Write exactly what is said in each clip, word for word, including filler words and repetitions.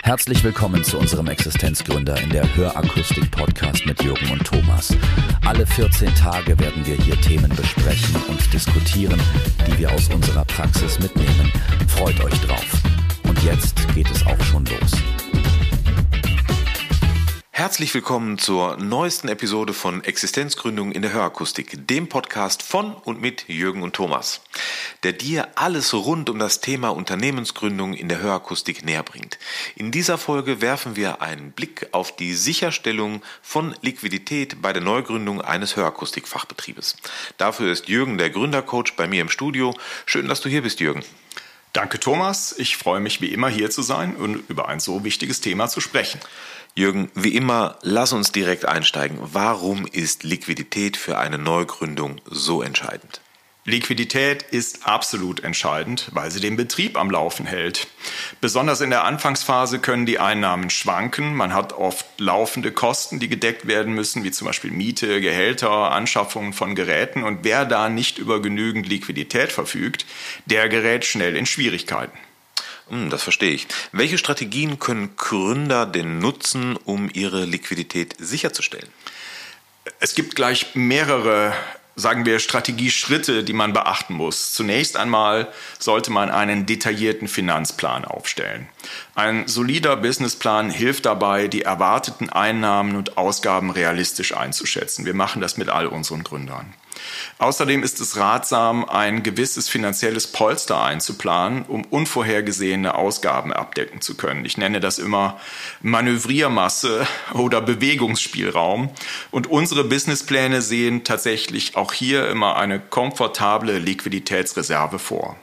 Herzlich willkommen zu unserem Existenzgründer in der Hörakustik-Podcast mit Jürgen und Thomas. Alle vierzehn Tage werden wir hier Themen besprechen und diskutieren, die wir aus unserer Praxis mitnehmen. Freut euch drauf. Und jetzt geht es auch schon los. Herzlich willkommen zur neuesten Episode von Existenzgründung in der Hörakustik, dem Podcast von und mit Jürgen und Thomas, der dir alles rund um das Thema Unternehmensgründung in der Hörakustik näher bringt. In dieser Folge werfen wir einen Blick auf die Sicherstellung von Liquidität bei der Neugründung eines Hörakustikfachbetriebes. Dafür ist Jürgen, der Gründercoach, bei mir im Studio. Schön, dass du hier bist, Jürgen. Danke, Thomas. Ich freue mich wie immer hier zu sein und über ein so wichtiges Thema zu sprechen. Jürgen, wie immer, lass uns direkt einsteigen. Warum ist Liquidität für eine Neugründung so entscheidend? Liquidität ist absolut entscheidend, weil sie den Betrieb am Laufen hält. Besonders in der Anfangsphase können die Einnahmen schwanken. Man hat oft laufende Kosten, die gedeckt werden müssen, wie zum Beispiel Miete, Gehälter, Anschaffungen von Geräten. Und wer da nicht über genügend Liquidität verfügt, der gerät schnell in Schwierigkeiten. Das verstehe ich. Welche Strategien können Gründer denn nutzen, um ihre Liquidität sicherzustellen? Es gibt gleich mehrere, sagen wir, Strategieschritte, die man beachten muss. Zunächst einmal sollte man einen detaillierten Finanzplan aufstellen. Ein solider Businessplan hilft dabei, die erwarteten Einnahmen und Ausgaben realistisch einzuschätzen. Wir machen das mit all unseren Gründern. Außerdem ist es ratsam, ein gewisses finanzielles Polster einzuplanen, um unvorhergesehene Ausgaben abdecken zu können. Ich nenne das immer Manövriermasse oder Bewegungsspielraum. Und unsere Businesspläne sehen tatsächlich auch hier immer eine komfortable Liquiditätsreserve vor.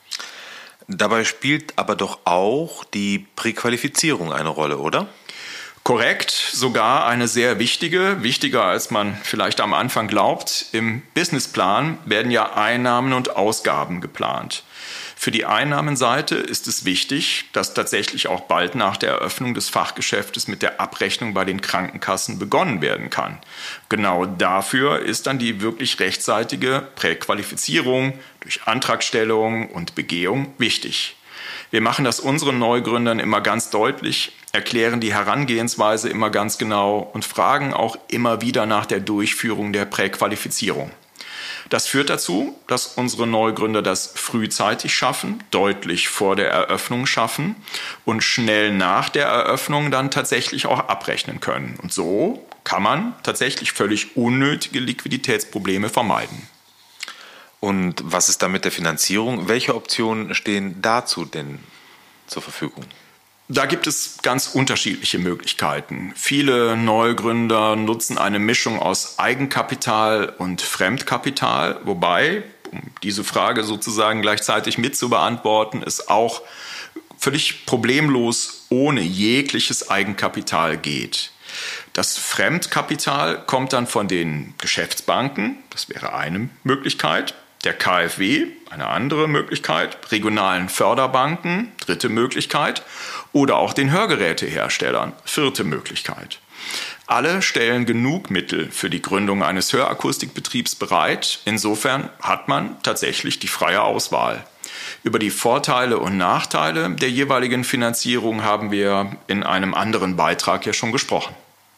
Dabei spielt aber doch auch die Präqualifizierung eine Rolle, oder? Korrekt, sogar eine sehr wichtige, wichtiger als man vielleicht am Anfang glaubt. Im Businessplan werden ja Einnahmen und Ausgaben geplant. Für die Einnahmenseite ist es wichtig, dass tatsächlich auch bald nach der Eröffnung des Fachgeschäftes mit der Abrechnung bei den Krankenkassen begonnen werden kann. Genau dafür ist dann die wirklich rechtzeitige Präqualifizierung durch Antragstellung und Begehung wichtig. Wir machen das unseren Neugründern immer ganz deutlich, erklären die Herangehensweise immer ganz genau und fragen auch immer wieder nach der Durchführung der Präqualifizierung. Das führt dazu, dass unsere Neugründer das frühzeitig schaffen, deutlich vor der Eröffnung schaffen und schnell nach der Eröffnung dann tatsächlich auch abrechnen können. Und so kann man tatsächlich völlig unnötige Liquiditätsprobleme vermeiden. Und was ist da mit der Finanzierung? Welche Optionen stehen dazu denn zur Verfügung? Da gibt es ganz unterschiedliche Möglichkeiten. Viele Neugründer nutzen eine Mischung aus Eigenkapital und Fremdkapital, wobei, um diese Frage sozusagen gleichzeitig mit zu beantworten, es auch völlig problemlos ohne jegliches Eigenkapital geht. Das Fremdkapital kommt dann von den Geschäftsbanken, das wäre eine Möglichkeit, der K f W, eine andere Möglichkeit, regionalen Förderbanken, dritte Möglichkeit, oder auch den Hörgeräteherstellern, vierte Möglichkeit. Alle stellen genug Mittel für die Gründung eines Hörakustikbetriebs bereit. Insofern hat man tatsächlich die freie Auswahl. Über die Vorteile und Nachteile der jeweiligen Finanzierung haben wir in einem anderen Beitrag ja schon gesprochen.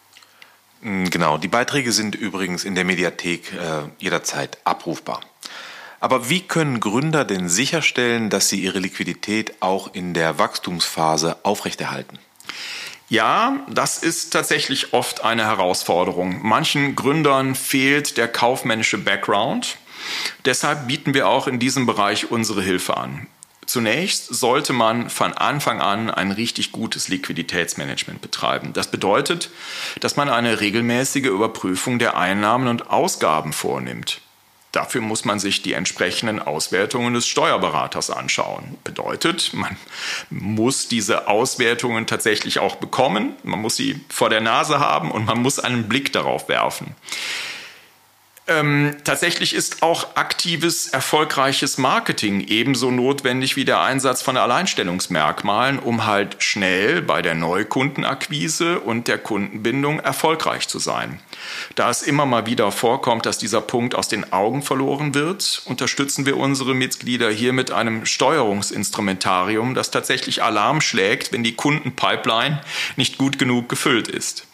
Genau, die Beiträge sind übrigens in der Mediathek äh, jederzeit abrufbar. Aber wie können Gründer denn sicherstellen, dass sie ihre Liquidität auch in der Wachstumsphase aufrechterhalten? Ja, das ist tatsächlich oft eine Herausforderung. Manchen Gründern fehlt der kaufmännische Background. Deshalb bieten wir auch in diesem Bereich unsere Hilfe an. Zunächst sollte man von Anfang an ein richtig gutes Liquiditätsmanagement betreiben. Das bedeutet, dass man eine regelmäßige Überprüfung der Einnahmen und Ausgaben vornimmt. Dafür muss man sich die entsprechenden Auswertungen des Steuerberaters anschauen. Bedeutet, man muss diese Auswertungen tatsächlich auch bekommen, man muss sie vor der Nase haben und man muss einen Blick darauf werfen. Ähm, tatsächlich ist auch aktives, erfolgreiches Marketing ebenso notwendig wie der Einsatz von Alleinstellungsmerkmalen, um halt schnell bei der Neukundenakquise und der Kundenbindung erfolgreich zu sein. Da es immer mal wieder vorkommt, dass dieser Punkt aus den Augen verloren wird, unterstützen wir unsere Mitglieder hier mit einem Steuerungsinstrumentarium, das tatsächlich Alarm schlägt, wenn die Kundenpipeline nicht gut genug gefüllt ist.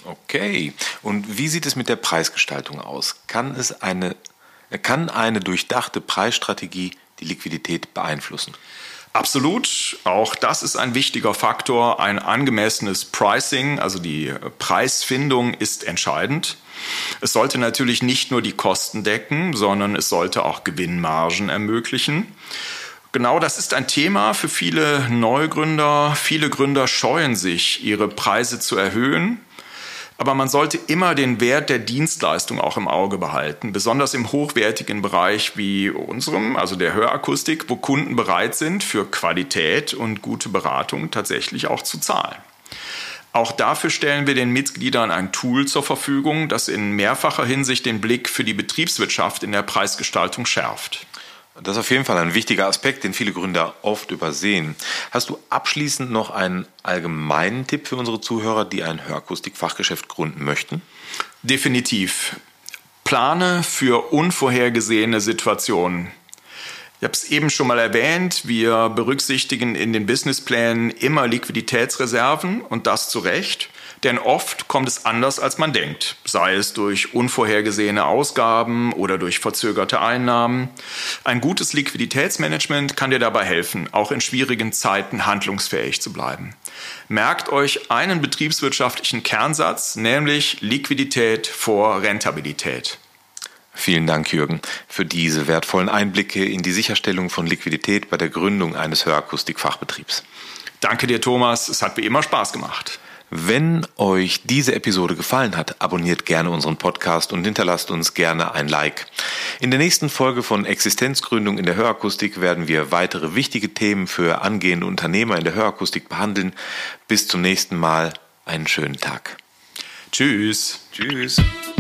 Okay. Und wie sieht es mit der Preisgestaltung aus? Kann es eine, kann eine durchdachte Preisstrategie die Liquidität beeinflussen? Absolut. Auch das ist ein wichtiger Faktor. Ein angemessenes Pricing, also die Preisfindung, ist entscheidend. Es sollte natürlich nicht nur die Kosten decken, sondern es sollte auch Gewinnmargen ermöglichen. Genau, das ist ein Thema für viele Neugründer. Viele Gründer scheuen sich, ihre Preise zu erhöhen. Aber man sollte immer den Wert der Dienstleistung auch im Auge behalten, besonders im hochwertigen Bereich wie unserem, also der Hörakustik, wo Kunden bereit sind, für Qualität und gute Beratung tatsächlich auch zu zahlen. Auch dafür stellen wir den Mitgliedern ein Tool zur Verfügung, das in mehrfacher Hinsicht den Blick für die Betriebswirtschaft in der Preisgestaltung schärft. Das ist auf jeden Fall ein wichtiger Aspekt, den viele Gründer oft übersehen. Hast du abschließend noch einen allgemeinen Tipp für unsere Zuhörer, die ein Hörakustik-Fachgeschäft gründen möchten? Definitiv. Plane für unvorhergesehene Situationen. Ich habe es eben schon mal erwähnt, wir berücksichtigen in den Businessplänen immer Liquiditätsreserven und das zu Recht. Denn oft kommt es anders, als man denkt, sei es durch unvorhergesehene Ausgaben oder durch verzögerte Einnahmen. Ein gutes Liquiditätsmanagement kann dir dabei helfen, auch in schwierigen Zeiten handlungsfähig zu bleiben. Merkt euch einen betriebswirtschaftlichen Kernsatz, nämlich Liquidität vor Rentabilität. Vielen Dank, Jürgen, für diese wertvollen Einblicke in die Sicherstellung von Liquidität bei der Gründung eines Hörakustik-Fachbetriebs. Danke dir, Thomas. Es hat wie immer Spaß gemacht. Wenn euch diese Episode gefallen hat, abonniert gerne unseren Podcast und hinterlasst uns gerne ein Like. In der nächsten Folge von Existenzgründung in der Hörakustik werden wir weitere wichtige Themen für angehende Unternehmer in der Hörakustik behandeln. Bis zum nächsten Mal. Einen schönen Tag. Tschüss. Tschüss.